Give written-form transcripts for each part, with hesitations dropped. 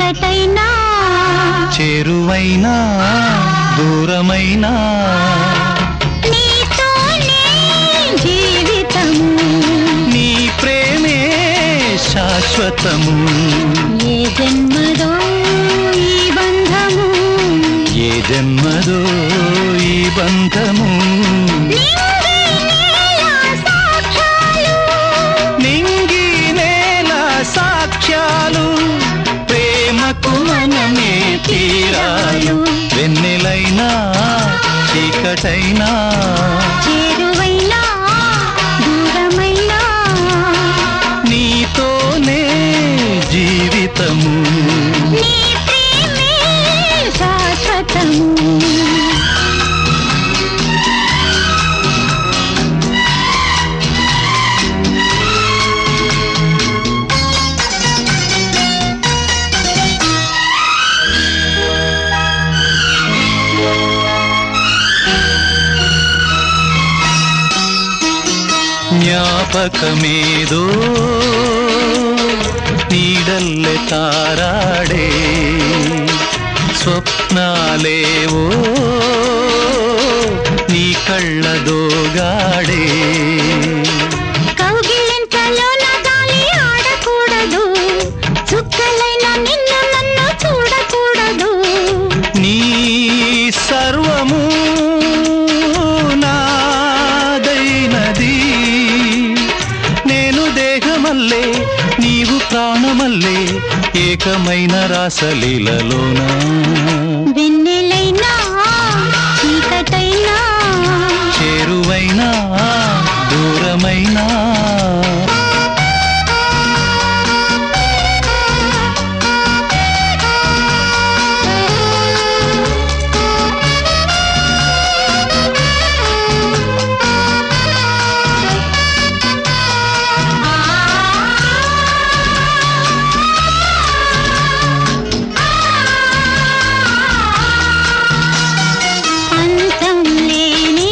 చీకటైనా చేరువైనా దూరమైనా నీతోనే జీవితము నీ ప్రేమే శాశ్వతము ఏ జన్మదో ఈ బంధము ఏ జన్మదో ఈ బంధము నింగి నేల సాక్ష్యాలు ప్రేమకు మనమే తీరాలు వెన్నెలైనా చీకటైనా చేరువైనా దూరమైనా నీతోనే జీవితము నీ ప్రేమే శాశ్వతము ಜ್ಞಾಪಕಮೇದೋ ನೀಡಲ್ಲೆ ತಾರಾಡೆ ಸ್ವಪ್ನಾಲೇವೋ ನೀ ಕಳ್ಳದೋಗಾಡೆ కౌగిలింతలోన గాలి ఆడకూడదు చుక్కలైన నిన్ను నన్ను చూడకూడదు నీ సర్వము నాదైనది నేను దేహమల్లే నీవు ప్రాణమల్లే ఏకమైన రాసలీలలోన వెన్నెలైనా చీకటైనా చేరువైనా దూరమైనా అంతం లేని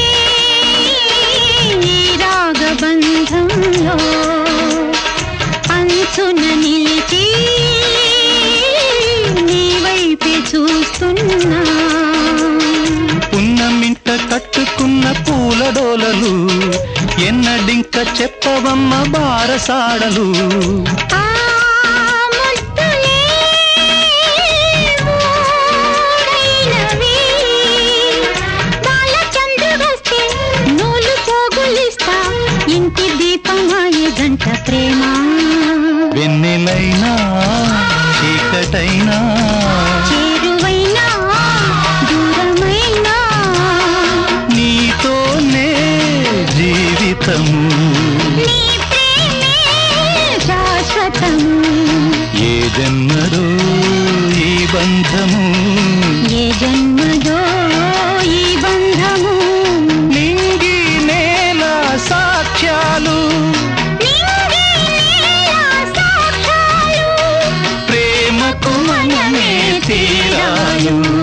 ఈ రాగబంధంలో అంచున నిలిచి నీ వైపే చూస్తున్నా పున్నమింట కట్టుకున్న పూలడోలలు ఎన్నడింక చెప్పవమ్మ బారసాడలు ఆ ముద్దులే మూడైనవి బాలచంద్రుడొస్తే నూలు పోగులిస్తా ఇంటి దీపమాయే గంట ప్రేమ వెన్నెలైనా చీకటైనా చేరువైనా దూరమైనా నీతోనే జీవితము నీ ప్రేమే శాశ్వతము ఏ జన్మదో ఈ బంధము ఏ జన్మదో ఈ బంధము నింగి నేల సాక్ష్యాలు నింగి నేల సాక్ష్యాలు ప్రేమకు మనమే తీరాలు